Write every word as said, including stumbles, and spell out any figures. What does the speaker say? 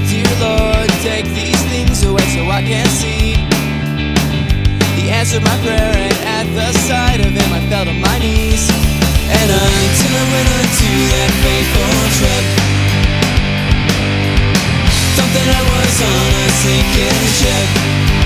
dear Lord, take these things away so I can see. He answered my prayer, and at the sight of him I fell to my knees. And until I went unto that faithful trip, thought that I was on a sinking ship.